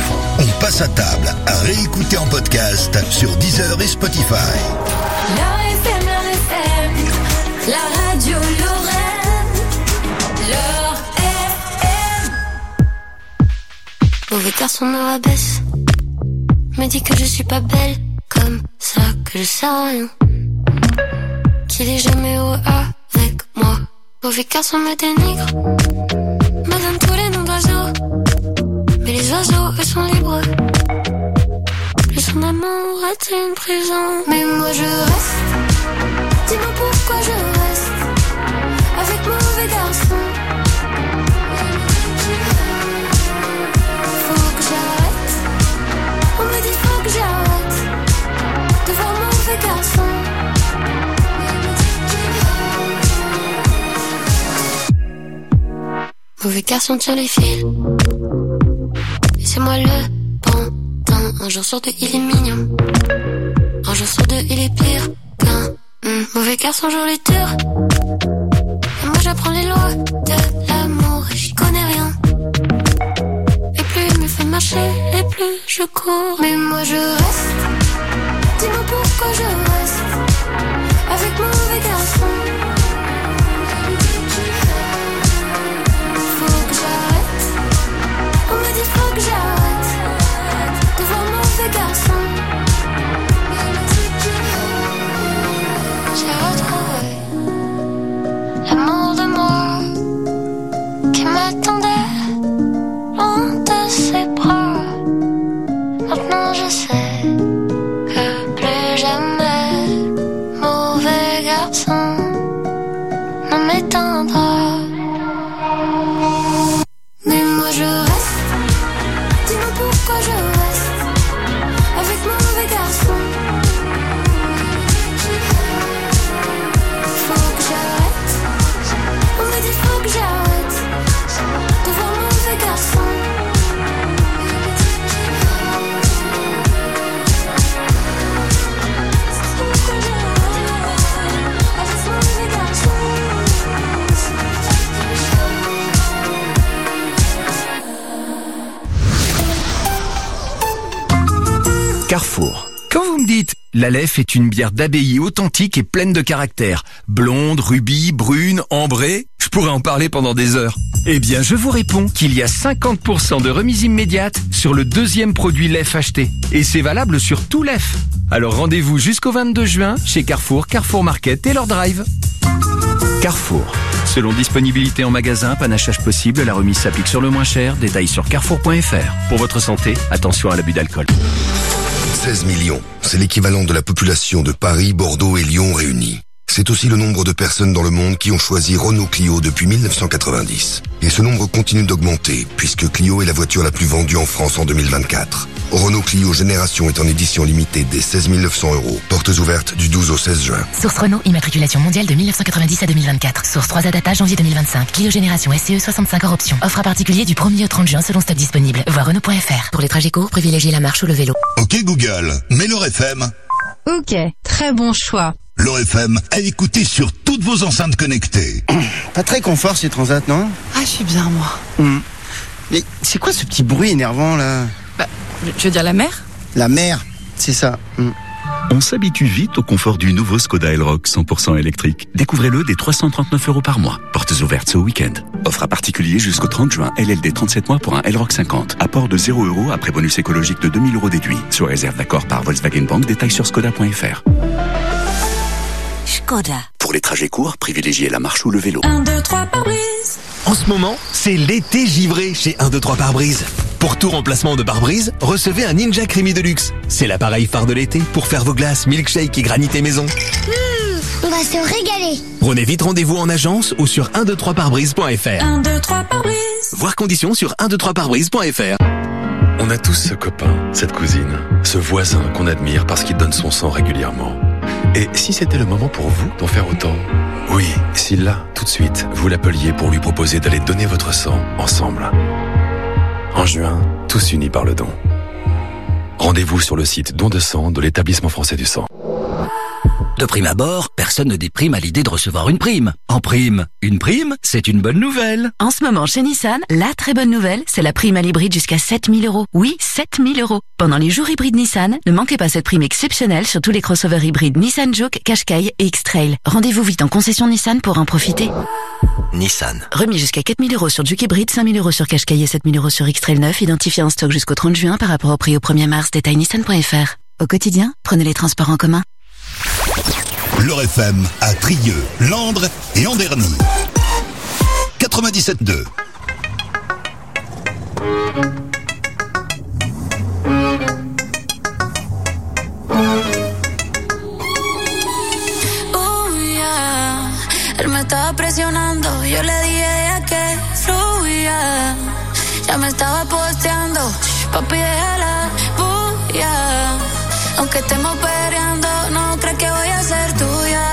On passe à table à réécouter en podcast sur Deezer et Spotify. Lore F M, Lore F M, la radio Lorraine, Lore F M. Mauvais garçon me rabaisse, me dit que je suis pas belle, comme ça que je sers à rien, qu'il est jamais heureux avec moi. Mauvais garçon me dénigre, me donne tous les noms d'oiseaux, mais les oiseaux eux sont libres. Plus son amour est une prison, mais moi je reste. Dis-moi pourquoi je reste avec mauvais garçon. Faut que j'arrête. On me dit faut que j'arrête de voir mauvais garçon. Mauvais garçon tire les fils et c'est moi le pantin. Un jour sur deux il est mignon, un jour sur deux il est pire qu'un mmh. Mauvais garçon joue les tours et moi j'apprends les lois de l'amour et j'y connais rien. Et plus il me fait marcher et plus je cours, mais moi je reste. Dis-moi pourquoi je reste avec mauvais garçon. Faut l'amour de moi qui m'attendait loin de ses bras. Maintenant je sais que plus jamais mauvais garçon ne m'éteindra. Mais moi je reste, dis-moi pourquoi je reste avec mon mauvais garçon. Faut que j'arrête, on me dit faut que j'arrête de voir mon mauvais garçon. Carrefour. Quand vous me dites « La Leffe est une bière d'abbaye authentique et pleine de caractère, blonde, rubis, brune, ambrée », je pourrais en parler pendant des heures. Eh bien, je vous réponds qu'il y a cinquante pour cent de remise immédiate sur le deuxième produit Leffe acheté. Et c'est valable sur tout Leffe. Alors rendez-vous jusqu'au vingt-deux juin chez Carrefour, Carrefour Market et leur drive. Carrefour. Selon disponibilité en magasin, panachage possible, la remise s'applique sur le moins cher. Détails sur carrefour point f r. Pour votre santé, attention à l'abus d'alcool. seize millions, c'est l'équivalent de la population de Paris, Bordeaux et Lyon réunis. C'est aussi le nombre de personnes dans le monde qui ont choisi Renault Clio depuis mille neuf cent quatre-vingt-dix. Et ce nombre continue d'augmenter, puisque Clio est la voiture la plus vendue en France en deux mille vingt-quatre. Renault Clio Génération est en édition limitée dès seize mille neuf cents euros. Portes ouvertes du douze au seize juin. Source Renault, immatriculation mondiale de mille neuf cent quatre-vingt-dix à deux mille vingt-quatre. Source trois A data janvier deux mille vingt-cinq. Clio Génération S C E soixante-cinq hors option. Offre à particulier du premier au trente juin selon stock disponible. Voir Renault point f r. Pour les trajets courts, privilégiez la marche ou le vélo. Ok Google, mets le F M. Ok, très bon choix. L'O F M à écouter sur toutes vos enceintes connectées. Pas très confort ces transats, non? Ah, je suis bien, moi. Mmh. Mais c'est quoi ce petit bruit énervant, là? Bah, je veux dire la mer? La mer, c'est ça. Mmh. On s'habitue vite au confort du nouveau Skoda Elroq cent pour cent électrique. Découvrez-le dès trois cent trente-neuf euros par mois. Portes ouvertes ce week-end. Offre à particulier jusqu'au trente juin. L L D trente-sept mois pour un Elroq cinquante. Apport de zéro euros après bonus écologique de deux mille euros déduit. Sous réserve d'accord par Volkswagen Bank. Détails sur skoda point f r. Skoda. Pour les trajets courts, privilégiez la marche ou le vélo. un, deux, trois pare-brise. En ce moment, c'est l'été givré chez un, deux, trois pare-brise. Pour tout remplacement de pare-brise, recevez un Ninja Creamy Deluxe. C'est l'appareil phare de l'été pour faire vos glaces, milkshake et granité maison. Mmh, on va se régaler. Prenez vite rendez-vous en agence ou sur un deux trois pare-brise point f r. un, deux, trois pare-brise. Voir conditions sur un deux trois pare-brise point f r. On a tous ce copain, cette cousine, ce voisin qu'on admire parce qu'il donne son sang régulièrement. Et si c'était le moment pour vous d'en faire autant? Oui, si là, tout de suite, vous l'appeliez pour lui proposer d'aller donner votre sang ensemble. En juin, tous unis par le don. Rendez-vous sur le site Don de sang de l'Établissement français du sang. De prime abord, personne ne déprime à l'idée de recevoir une prime. En prime, une prime, c'est une bonne nouvelle. En ce moment, chez Nissan, la très bonne nouvelle, c'est la prime à l'hybride jusqu'à sept mille euros. Oui, sept mille euros. Pendant les jours hybrides Nissan, ne manquez pas cette prime exceptionnelle sur tous les crossovers hybrides Nissan Juke, Qashqai et X-Trail. Rendez-vous vite en concession Nissan pour en profiter. Nissan. Remis jusqu'à quatre mille euros sur Juke hybride, cinq mille euros sur Qashqai et sept mille euros sur X-Trail neuf, identifié en stock jusqu'au trente juin par rapport au prix au premier mars. Détail nissan point f r. Au quotidien, prenez les transports en commun. L'Or F M à Trieux, Landres et Anderny. quatre-vingt-dix-sept deux. Oh yeah, él me estaba presionando, yo le dije a que fluya. Ya me estaba posteando, papi déjala, bulla. Aunque estemos peleando, no crees que voy a ser tuya.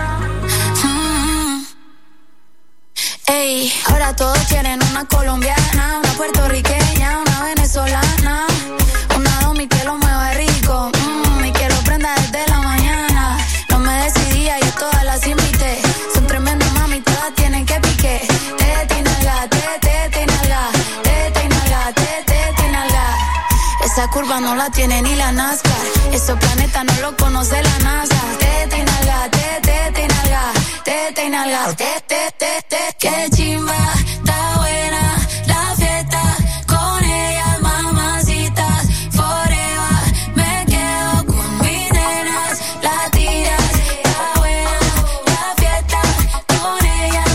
Mm. Ey, ahora todos quieren una colombiana, una puertorriqueña, una venezolana, una domi que lo mueva rico. Mm, y quiero prenda desde la mañana. No me decidía, yo todas las invité. Son tremendas mami, todas tienen que pique. Tete y nalga, tete y nalga, tete y nalga, tete y nalga. Esa curva no la tiene ni la NASCAR. Esos planetas no lo conoce la NASA. Tete y nalga, tete y nalga, tete y nalga, tete, tete, qué chimba, está buena la fiesta con ellas, mamacitas, forever. Me quedo con mis nenas latinas. Está buena la fiesta con ellas,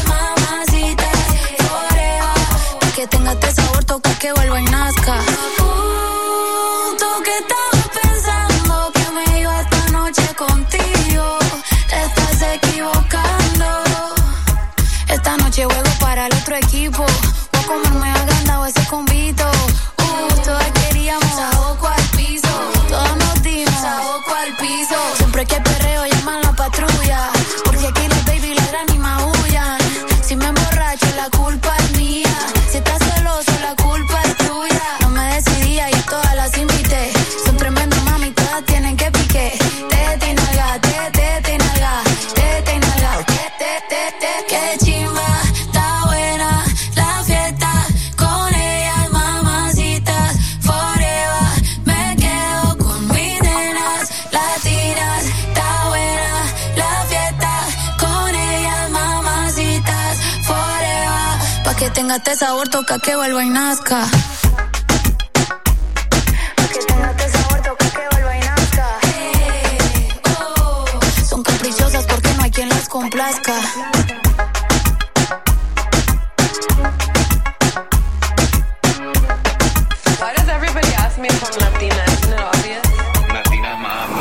noche juego para el otro equipo. Voy a comerme agrandado ese convito. Uh, todas queríamos saoco al piso. Todas nos dimos saoco al piso. Siempre que hay perreo llaman la patrulla. Porque aquí los baby ladran y maullan. Si me emborracho la culpa es mía. Si estás celoso la culpa es tuya. No me decidía y todas las invité. Son tremendas mami, todas tienen que pique. Tete y nalga, tete, tete y nalga. Tete y nalga, tete, tete, tete. Qué chimba, está buena la fiesta. Con ellas mamacitas forever. Me quedo con mis nenas latinas. Está buena la fiesta. Con ellas mamacitas forever. Pa' que tenga este sabor toca que vuelva y nazca. Porque no hay quien las complazca. Why does everybody ask me if I'm Latina? Isn't it obvious? Latina mama.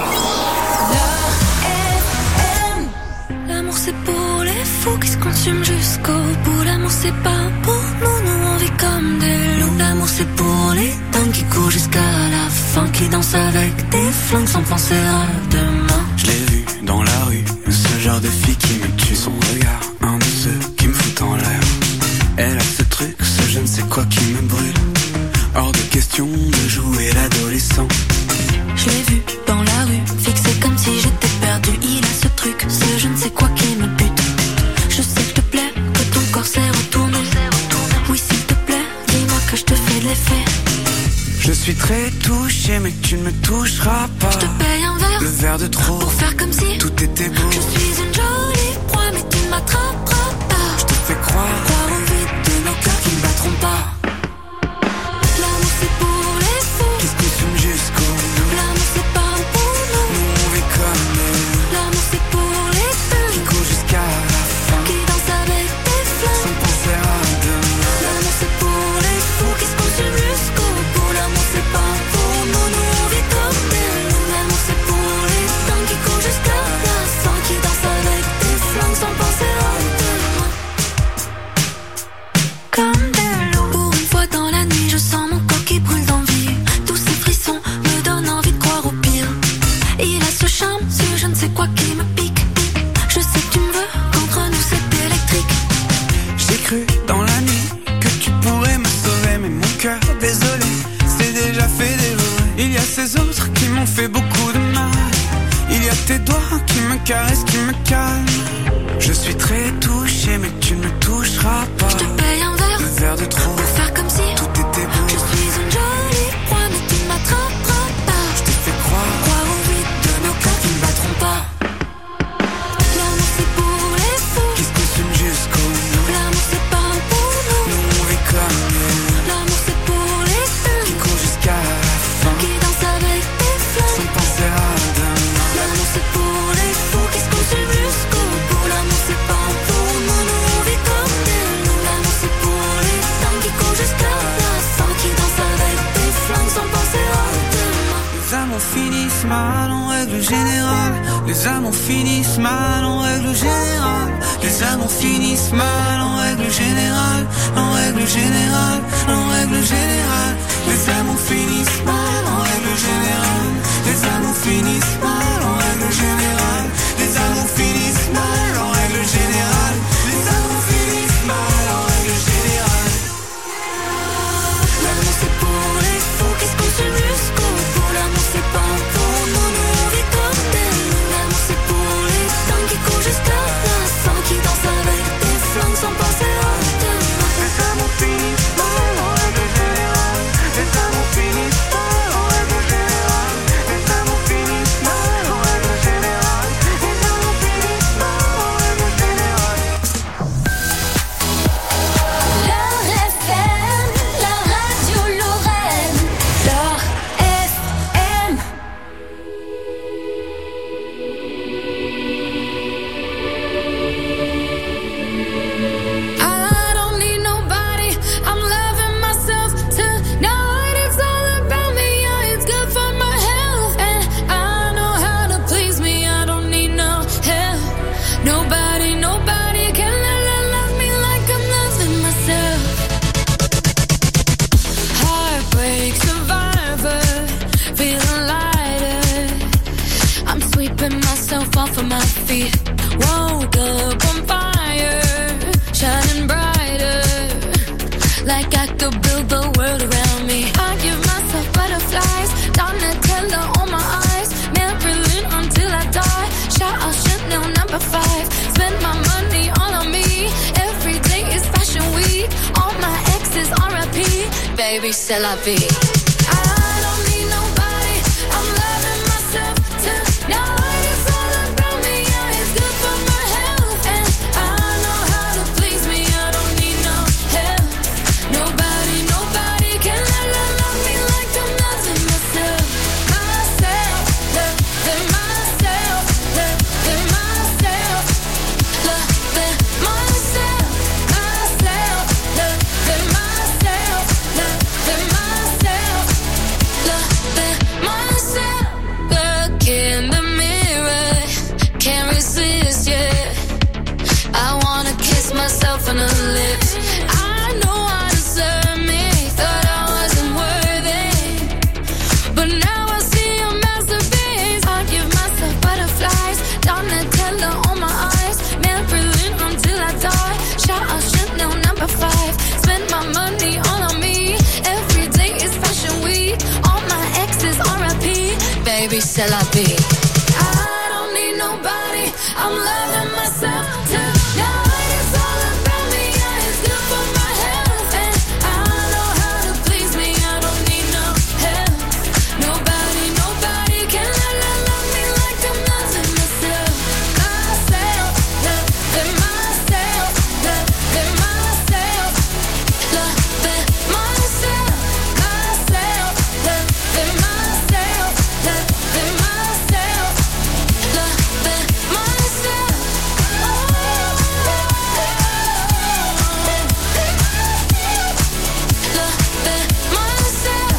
L'amour c'est pour les fous qui se consument jusqu'au bout. L'amour c'est pas pour nous, nous on vit comme des loups. L'amour c'est pour les dingues qui courent jusqu'à la fin, qui dansent avec des flingues sans penser à demain. Je l'ai vu dans la rue, ce genre de fille qui me tue. Son regard, un de ceux qui me fout en l'air. Elle a ce truc, ce je ne sais quoi qui me brûle. Hors de question de jouer l'adolescent. Je l'ai vu dans la rue, fixé comme si j'étais perdu. Il a ce truc, ce je ne sais quoi qui me bute. Je sais que te plaît, que ton corps s'est retourné. Oui s'il te plaît, dis-moi que je te fais de l'effet. Je suis très touché mais tu ne me toucheras pas. Je te paye un verre, le verre de trop, pour faire comme si tout était beau. Je suis une jolie proie mais tu ne m'attraperas pas. Je te fais croire, croire au vide de nos cœurs qui ne battront pas. L'amour c'est pour les fous qui se consument jusqu'au bout. L'amour c'est pas pour nous, nous on vit comme eux. L'amour c'est pour les deux qui courent jusqu'à la fin, qui dansent avec des flammes sans penser à demain. L'amour c'est pour les fous qui se consument jusqu'au bout. L'amour c'est pas pour nous, nous on vit comme des loups. L'amour c'est pour les dingues qui courent jusqu'à la fin, qui dansent avec des flammes sans penser à demain. Comme des loups. Pour une fois dans la nuit, je sens mon corps qui brûle d'envie. Tous ces frissons me donnent envie de croire au pire. Il a ce charme, ce je ne sais quoi qui me pique. Je sais que tu me veux, qu'entre nous c'est électrique. J'ai cru dans la nuit que tu pourrais me sauver, mais mon cœur, désolé, c'est déjà fait dévorer. Il y a ces autres qui m'ont fait beaucoup de mal. Il y a tes doigts qui me caressent, qui me calment. Je suis très touché, mais tu ne me toucheras pas. Je te paye un verre, le verre de trop, pour faire comme si tout était beau. Je suis une jolie proie, mais tu ne m'attraperas pas. Je te fais croire, croire au vide de nos cœurs qui ne battront pas. L'amour c'est pour les fous qui se consument jusqu'au bout. L'amour c'est pas pour nous, nous on vit comme eux. L'amour c'est pour les deux qui courent jusqu'à la fin, qui dansent avec des flammes sans penser à demain. L'amour c'est pour les fous qui se consument jusqu'au bout. L'amour c'est pas pour nous, nous on vit comme des loups. L'amour c'est pour les dingues qui courent jusqu'à la fin, qui dansent avec des flammes sans penser à demain. Les amours finissent mal en règle générale. Les amours finissent mal en règle générale. Les amours finissent mal en règle générale. En règle générale, en règle générale. Les amours finissent mal en règle générale. Les amours finissent mal en règle générale. Les amours finissent mal en règle générale. Les amours finissent mal en règle générale. L'amour c'est pour les fous qui se consument jusqu'au bout. L'amour c'est pas pour nous, nous on vit comme des loups. L'amour c'est pour les dingues qui courent jusqu'à la fin, qui dansent avec des flammes sans penser à demain. Les amours finissent mal en règle générale. Les amours finissent mal en règle générale. Les amours finissent mal en règle générale. Les amours finissent mal en règle générale. L'heure F M, la radio Lorraine. L'heure F M. I feet. Woke up on fire, shining brighter, like I could build the world around me. I give myself butterflies, Donatella on my eyes, Marilyn until I die. Shout out Chanel number five. Spend my money all on me. Every day is fashion week. All my exes R I P. Baby, c'est la vie. I don't need nobody. I'm loving myself tonight. It's all about me. Yeah, it's good for my health, and I know how to please me. I don't need no help. Nobody, nobody can love, love, love me like I'm loving myself. Myself, loving myself, loving myself, loving myself, myself, loving myself, loving myself, loving myself. Look in the mirror, can't resist, yeah. I wanna kiss myself on the lips. I know I deserve me, thought I wasn't worthy, but now I see a masterpiece. I give myself butterflies, Donatella on my eyes, Marilyn until I die. Shout out Chanel number five. Spend my money all on me. Every day is fashion week. All my exes R I P. Baby, c'est la vie. I don't need nobody. I'm loving myself tonight. It's all about me. Yeah, it's good for my health, and I know how to please me. I don't need no help. Nobody, nobody can love, love, love me like I'm loving myself. Myself, loving myself, loving myself, loving myself, myself, loving myself, loving myself, loving myself. Loving myself.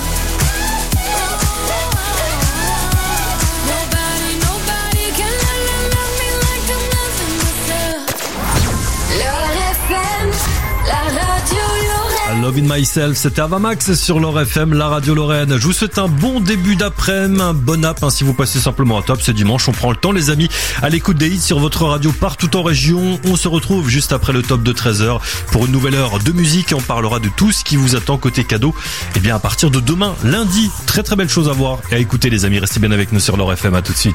Nobody, nobody can love, love, love me like I'm loving myself. L'Or F M, la radio Lorraine. Love in Myself, c'était Avamax sur l'Or F M, la radio Lorraine. Je vous souhaite un bon début d'après-midi, un bon app, hein, si vous passez simplement à top, c'est dimanche, on prend le temps les amis, à l'écoute des hits sur votre radio partout en région. On se retrouve juste après le top de treize heures pour une nouvelle heure de musique et on parlera de tout ce qui vous attend côté cadeau. Et bien à partir de demain, lundi, très très belle chose à voir et à écouter les amis, restez bien avec nous sur l'Or F M, à tout de suite.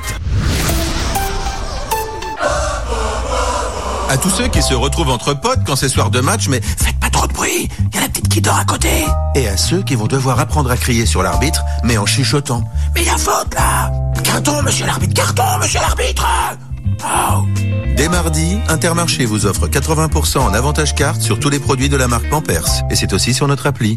À tous ceux qui se retrouvent entre potes quand c'est soir de match, mais faites pas trop de bruit, y a la petite qui dort à côté. Et à ceux qui vont devoir apprendre à crier sur l'arbitre, mais en chuchotant. Mais y a faute là. Carton, monsieur l'arbitre, carton, monsieur l'arbitre. Oh. Dès mardi, Intermarché vous offre quatre-vingts pour cent en avantage carte sur tous les produits de la marque Pampers. Et c'est aussi sur notre appli.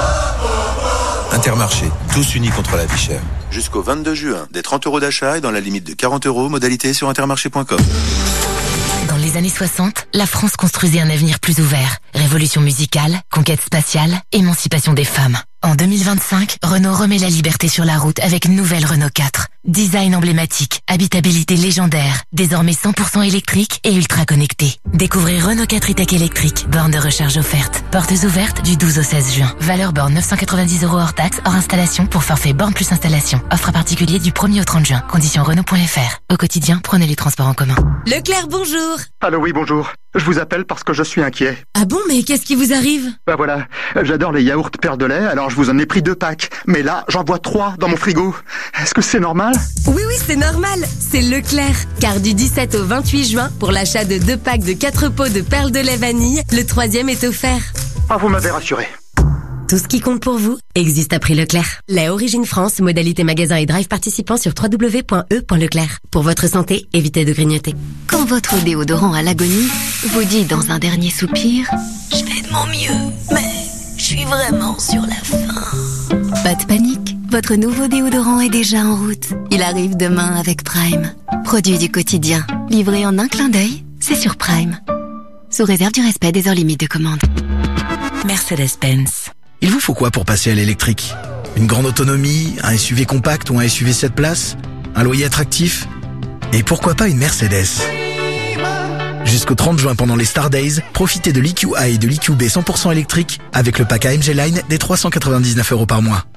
Intermarché, tous unis contre la vie chère. Jusqu'au vingt-deux juin, des trente euros d'achat et dans la limite de quarante euros, modalité sur intermarché point com. Dans les années soixante, la France construisait un avenir plus ouvert. Révolution musicale, conquête spatiale, émancipation des femmes. En deux mille vingt-cinq, Renault remet la liberté sur la route avec une nouvelle Renault quatre. Design emblématique, habitabilité légendaire, désormais cent pour cent électrique et ultra connecté. Découvrez Renault quatre e-tech électrique, borne de recharge offerte. Portes ouvertes du douze au seize juin. Valeur borne neuf cent quatre-vingt-dix euros hors taxe, hors installation pour forfait borne plus installation. Offre à particulier du premier au trente juin. Conditions Renault point F R. Au quotidien, prenez les transports en commun. Leclerc, bonjour. Allô, oui, bonjour. Je vous appelle parce que je suis inquiet. Ah bon, mais qu'est-ce qui vous arrive? Bah voilà, j'adore les yaourts Père de lait, alors je vous en ai pris deux packs. Mais là, j'en vois trois dans mon frigo. Est-ce que c'est normal? Oui, oui, c'est normal. C'est Leclerc. Car du dix-sept au vingt-huit juin, pour l'achat de deux packs de quatre pots de perles de lait vanille, le troisième est offert. Ah, vous m'avez rassuré. Tout ce qui compte pour vous existe à prix Leclerc. Lait Origine France, modalité magasin et drive participant sur w w w point e point leclerc. Pour votre santé, évitez de grignoter. Quand votre déodorant à l'agonie vous dit dans un dernier soupir « Je fais de mon mieux, mais je suis vraiment sur la fin ». Pas de panique, votre nouveau déodorant est déjà en route. Il arrive demain avec Prime. Produit du quotidien, livré en un clin d'œil, c'est sur Prime. Sous réserve du respect des heures limites de commande. Mercedes-Benz. Il vous faut quoi pour passer à l'électrique? Une grande autonomie, un S U V compact ou un S U V sept places? Un loyer attractif? Et pourquoi pas une Mercedes? Jusqu'au trente juin pendant les Star Days, profitez de l'E Q A et de l'E Q B cent pour cent électrique avec le pack A M G Line des trois cent quatre-vingt-dix-neuf euros par mois.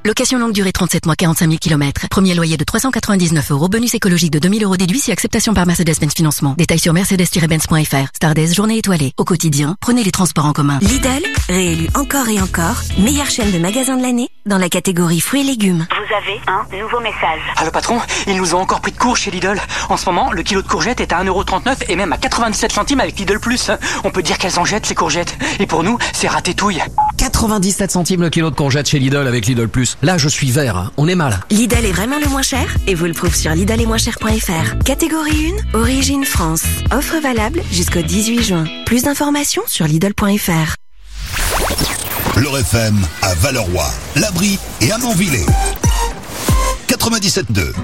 Location longue durée trente-sept mois, quarante-cinq mille kilomètres. Premier loyer de trois cent quatre-vingt-dix-neuf euros. Bonus écologique de deux mille euros déduit si acceptation par Mercedes-Benz Financement. Détails sur mercedes tiret benz point f r. Stardust, journée étoilée. Au quotidien, prenez les transports en commun. Lidl, réélu encore et encore, meilleure chaîne de magasins de l'année dans la catégorie fruits et légumes. Vous avez un nouveau message. Ah, le patron, ils nous ont encore pris de court chez Lidl. En ce moment, le kilo de courgettes est à un euro trente-neuf et même à quatre-vingt-dix-sept centimes avec Lidl Plus. On peut dire qu'elles en jettent, ces courgettes. Et pour nous, c'est ratétouille. quatre-vingt-dix-sept centimes le kilo de courgettes chez Lidl avec Lidl Plus. Là, je suis vert, hein. On est mal. Lidl est vraiment le moins cher et vous le prouve sur lidl et moins cher point f r. Catégorie un, origine France. Offre valable jusqu'au dix-huit juin. Plus d'informations sur lidl point f r. L'Or F M à Valleroy, L'Abri et à Manvillers. quatre-vingt-dix-sept deux.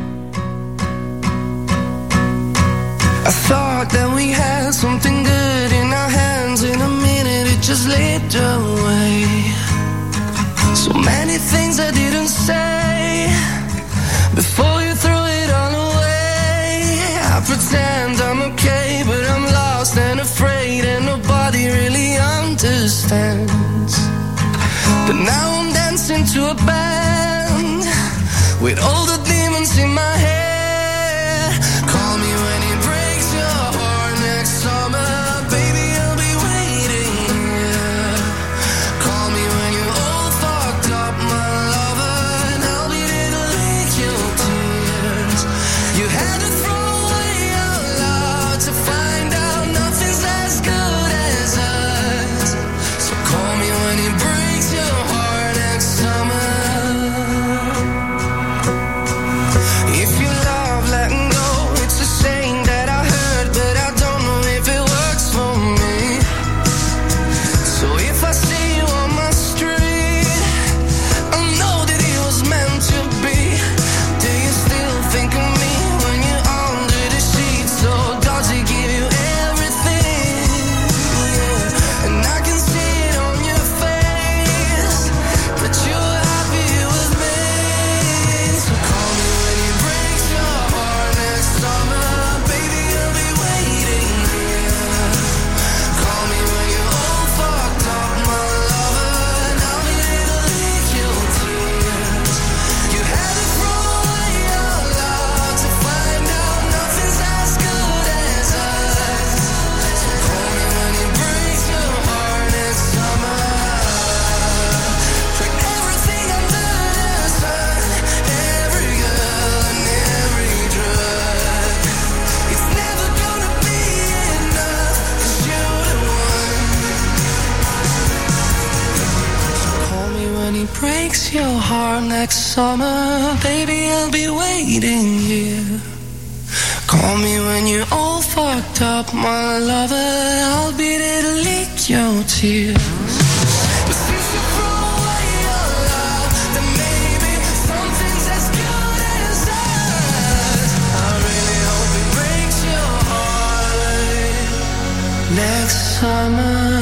I thought that we had something good in our hands. In a minute it just slipped away. So many things I didn't say before you threw it all away. I pretend I'm okay, but I'm lost and afraid, and nobody really understands. But now I'm dancing to a band with all the demons in my head. Call me when it breaks your heart next summer, baby, I'll be waiting here. Call me when you're all fucked up, my lover, and I'll be there to lick your tears. You had to throw away out loud to find out nothing's as good as us. So call me when it breaks your heart next summer. If you love letting go, it's a saying that I heard, but I don't know if it works for me. So if I see you on my street, I know that it was meant to be. Do you still think of me when you're under the sheets? Or does it give you everything? Yeah. And I can see it on your face that you're happy with me. So call me when it breaks your heart next summer, baby, I'll be waiting here. Call me when you're all fucked up, my lover, and I'll be there to lick your tears. You had to throw away out loud to find out nothing's as good as us. So call me when it breaks your heart next summer. Trick everything under the sun, every girl and every drug. It's never gonna be enough, 'cause you're the one. Call me when he breaks your heart next summer, baby, I'll be waiting here. Call me when you're all fucked up, my lover, I'll be there to lick your tears.